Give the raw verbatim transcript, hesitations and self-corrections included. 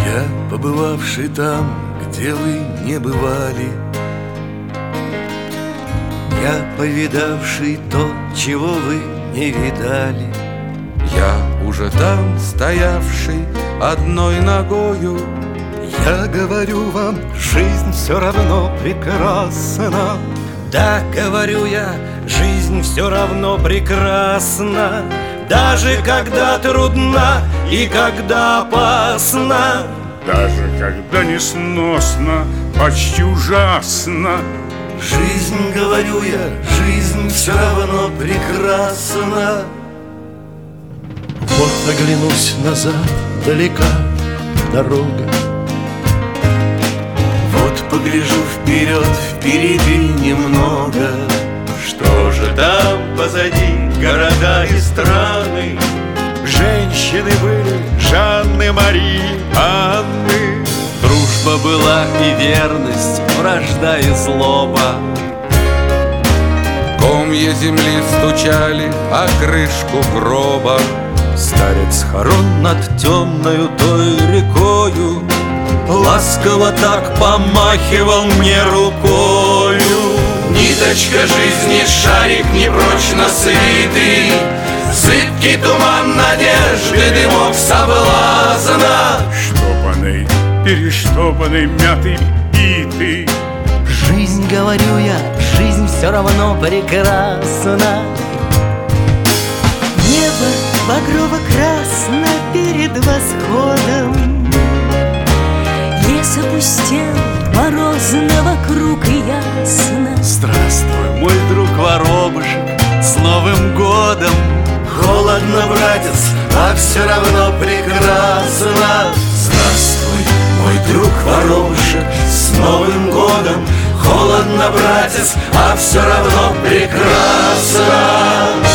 Я, побывавший там, где вы не бывали, я, повидавший то, чего вы не видали, я, уже там стоявший одной ногою, я говорю вам, жизнь все равно прекрасна. Да, говорю я, жизнь все равно прекрасна, даже когда трудна и когда опасна, даже когда несносно, почти ужасно. Жизнь, говорю я, жизнь все равно прекрасна. Вот оглянусь назад, далека дорога, вот погляжу вперед, впереди немного. Что же там позади, города и страны? Женщины были, Жанны, Марии, Анны. Дружба была и верность, вражда и злоба. Комья земли стучали о крышку гроба. Старец хорон над темною той рекою ласково так помахивал мне рукою. Ниточка жизни, шарик непрочно свитый, зыбкий туман надежды, дымок соблазна. Штопанный, перештопанный, мятый, битый. Жизнь, говорю я, жизнь все равно прекрасна. Небо багрово-красно перед восходом, лес опустел, морозно вокруг и ясно. Здравствуй, мой друг воробушек, с Новым годом! Холодно, братец, а все равно прекрасно. Здравствуй, мой друг воробушек, с Новым годом! Холодно, братец, а все равно прекрасно.